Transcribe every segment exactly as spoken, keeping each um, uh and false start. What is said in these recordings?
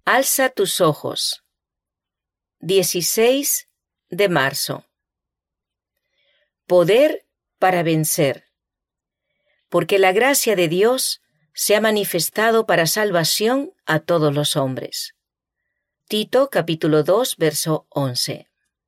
Alza tus ojos. dieciséis de marzo. Poder para vencer. Porque la gracia de Dios se ha manifestado para salvación a todos los hombres. Tito capítulo dos, verso once.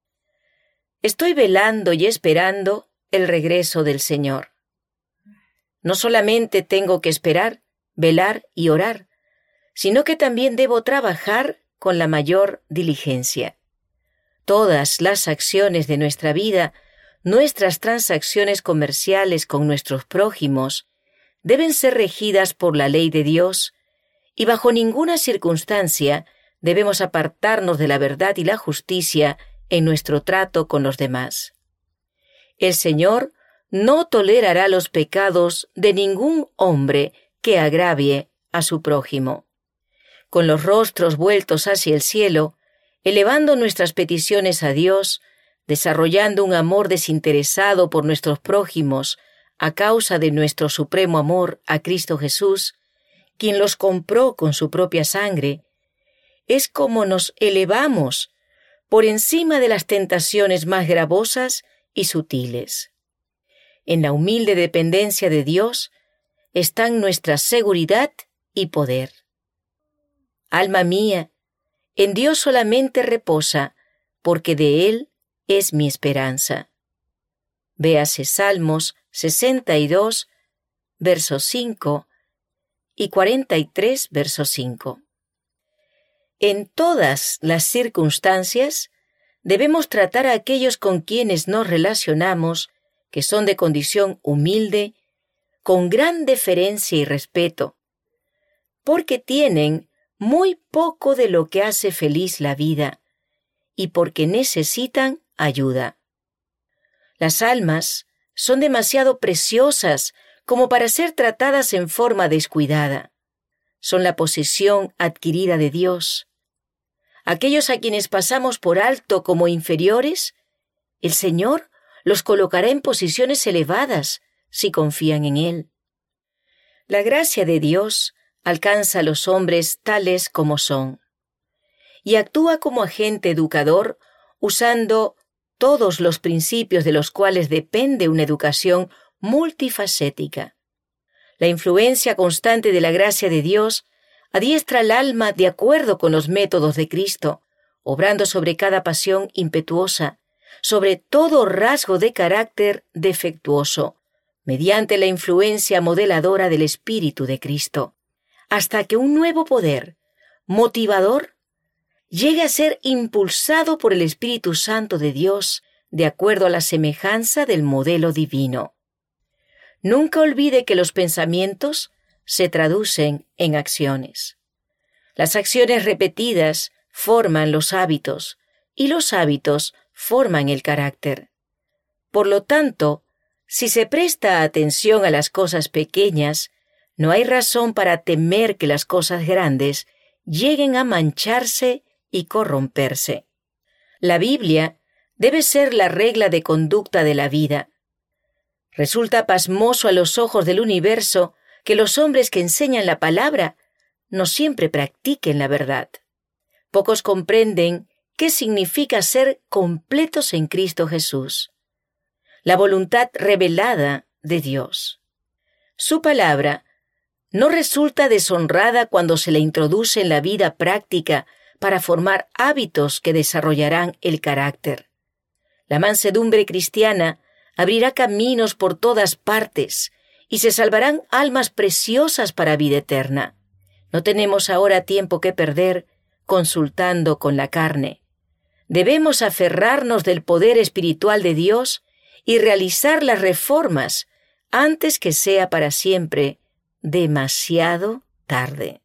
Estoy velando y esperando el regreso del Señor. No solamente tengo que esperar, velar y orar, sino que también debo trabajar con la mayor diligencia. Todas las acciones de nuestra vida, nuestras transacciones comerciales con nuestros prójimos, deben ser regidas por la ley de Dios y bajo ninguna circunstancia debemos apartarnos de la verdad y la justicia en nuestro trato con los demás. El Señor no tolerará los pecados de ningún hombre que agravie a su prójimo. Con los rostros vueltos hacia el cielo, elevando nuestras peticiones a Dios, desarrollando un amor desinteresado por nuestros prójimos a causa de nuestro supremo amor a Cristo Jesús, quien los compró con su propia sangre, es como nos elevamos por encima de las tentaciones más gravosas y sutiles. En la humilde dependencia de Dios están nuestra seguridad y poder. Alma mía, en Dios solamente reposa, porque de Él es mi esperanza. Véase Salmos sesenta y dos, verso cinco, y cuarenta y tres, verso cinco. En todas las circunstancias, debemos tratar a aquellos con quienes nos relacionamos, que son de condición humilde, con gran deferencia y respeto, porque tienen muy poco de lo que hace feliz la vida y porque necesitan ayuda. Las almas son demasiado preciosas como para ser tratadas en forma descuidada. Son la posesión adquirida de Dios. Aquellos a quienes pasamos por alto como inferiores, el Señor los colocará en posiciones elevadas si confían en Él. La gracia de Dios alcanza a los hombres tales como son y actúa como agente educador usando todos los principios de los cuales depende una educación multifacética. La influencia constante de la gracia de Dios adiestra al alma de acuerdo con los métodos de Cristo, obrando sobre cada pasión impetuosa, sobre todo rasgo de carácter defectuoso, mediante la influencia modeladora del Espíritu de Cristo, hasta que un nuevo poder, motivador, llegue a ser impulsado por el Espíritu Santo de Dios, de acuerdo a la semejanza del modelo divino. Nunca olvide que los pensamientos se traducen en acciones. Las acciones repetidas forman los hábitos, y los hábitos forman el carácter. Por lo tanto, si se presta atención a las cosas pequeñas, no hay razón para temer que las cosas grandes lleguen a mancharse y corromperse. La Biblia debe ser la regla de conducta de la vida. Resulta pasmoso a los ojos del universo que los hombres que enseñan la palabra no siempre practiquen la verdad. Pocos comprenden qué significa ser completos en Cristo Jesús, la voluntad revelada de Dios. Su palabra no resulta deshonrada cuando se la introduce en la vida práctica para formar hábitos que desarrollarán el carácter. La mansedumbre cristiana abrirá caminos por todas partes y se salvarán almas preciosas para vida eterna. No tenemos ahora tiempo que perder consultando con la carne. Debemos aferrarnos del poder espiritual de Dios y realizar las reformas antes que sea para siempre demasiado tarde.